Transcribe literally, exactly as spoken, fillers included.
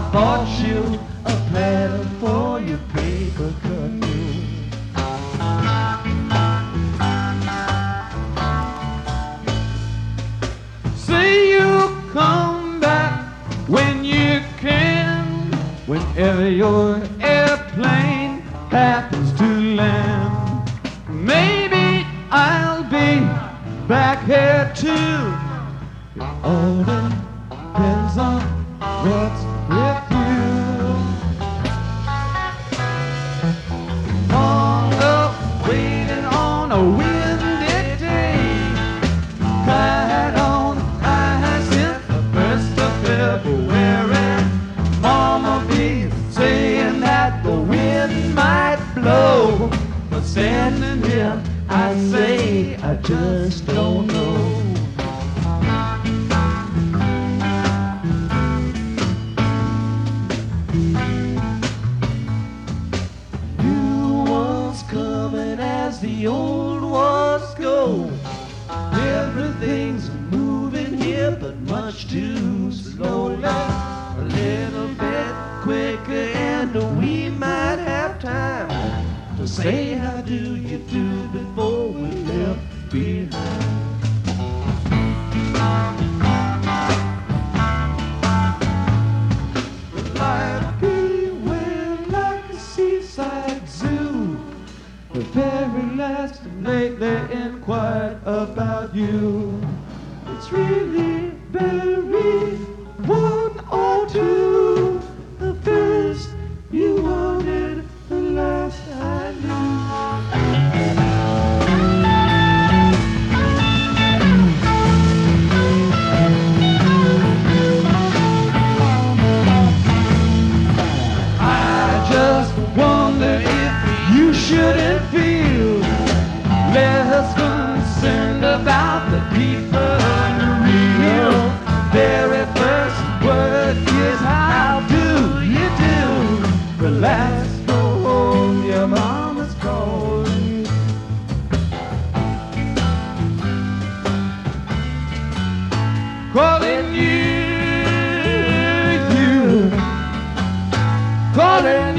bought you a platter for your paper cut meal. Say you'll come back when you can, whenever your airplane happens to land. Maybe I'll be back here too. It all depends on what's with you. Long up waiting on a windy day, cried on hyacinth the first of February. Mama be saying that the wind might blow, but standing here I say I just don't know. New ones coming as the old ones go. Everything's moving here, but much too slowly. A little bit quicker and we might have time to say how do you do before we left behind. Life beware like a seaside zoo. The very last and lately inquired about you. It's really very one or two. The first you wanted, the last I knew. I just wonder if you shouldn't feel less concerned about the people you real. Very first word is how do you do? Relax, go home, your mama's calling you. Calling you, you, calling you.